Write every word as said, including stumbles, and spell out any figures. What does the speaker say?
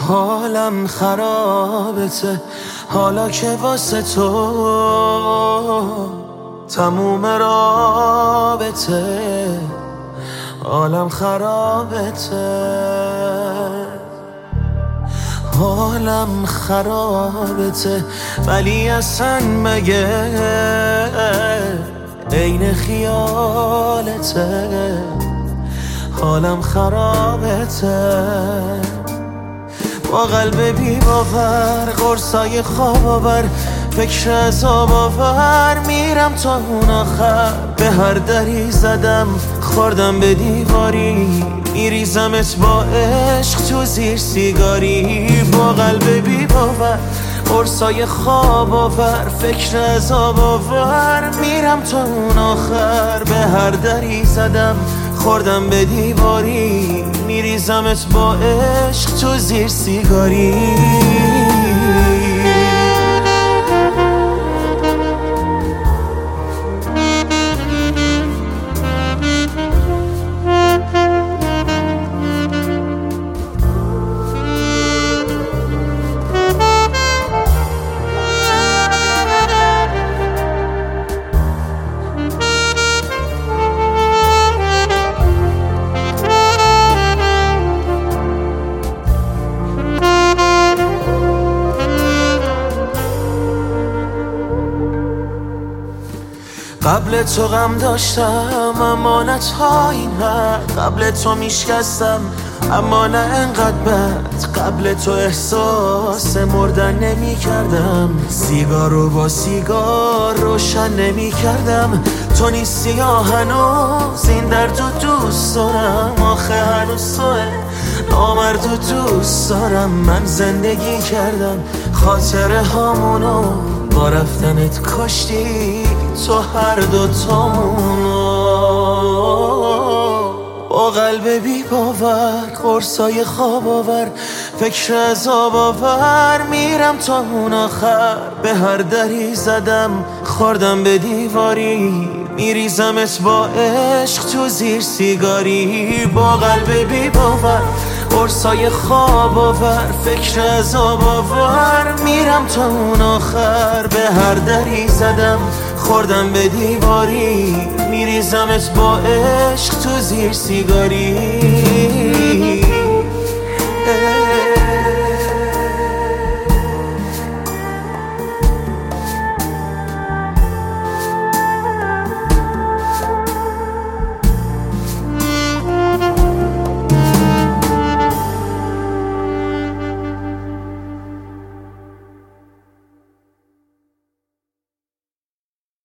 حالم خرابته حالا که واسه تو تموم رابطه. حالم خرابته حالم خرابته ولی اصلا مگه عین خیالته. حالم خرابته با قلب بی باور قرصای خواب آور فکر عذاب آور میرم تا اون آخر. به هر دری زدم خوردم به دیواری میریزمت با عشق تو زیر سیگاری. با قلب بی باور قرصای خواب آور فکر عذاب آور میرم تا اون آخر. به هر دری زدم خوردم به دیواری میریزمت با عشق تو زیر سیگاری. قبل تو غم داشتم اما نه تا این حد. قبل تو میشکستم اما نه انقدر بد. قبل تو احساس مردن نمی کردم سیگار رو با سیگار روشن نمی کردم. تو نیستی یا هنوز این درد رو دوست دارم. آخه هنوز توه نامرد رو دوست دارم. من زندگی کردم خاطره هامونو با رفتنت کاشتی تو هر دو تامونو. با قلب بی باور قرصای خواب آور فکر عذاب آور میرم تا اون آخر. به هر دری زدم خوردم به دیواری میریزمت با عشق تو زیر سیگاری. با قلب بی باور قرصای خواب آور فکر عذاب آور میرم تا اون آخر. به هر دری زدم خوردم به دیواری میریزمت با عشق تو زیر سیگاری.